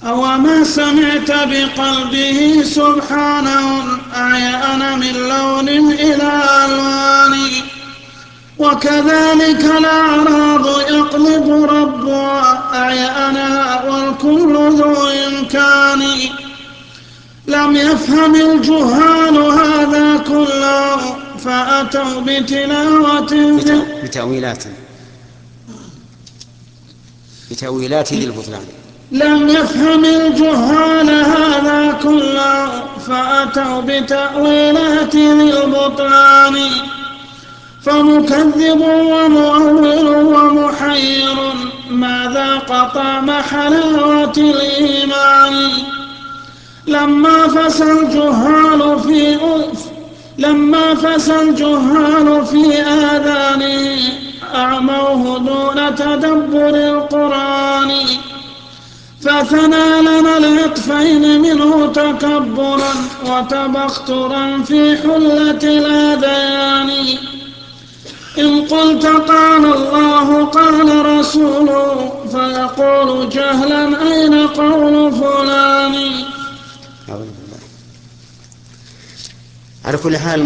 أو ما سمعت بقلبه سبحانه أعيان من لون إلى ألوان. وكذلك الأعراض يقلب ربها أعيانها والكل ذو إمكان. لم يفهم الجهال هذا كله فأتوا بتأويلات للبطلان. لم يفهم الجهال هذا كله فأتوا بتأويلات للبطلان. فمكذب ومؤول ومحير ما ذاق طعم حلاوة الإيمان. لما فسى الجهال في آذانه أعموه دون تدبر القرآن. فثنى لنا العطفين منه تكبرا وتبخترا في حلة الأذيان. إن قلت قال الله قال رسوله فيقول جهلا أين قول فلان. على كل حال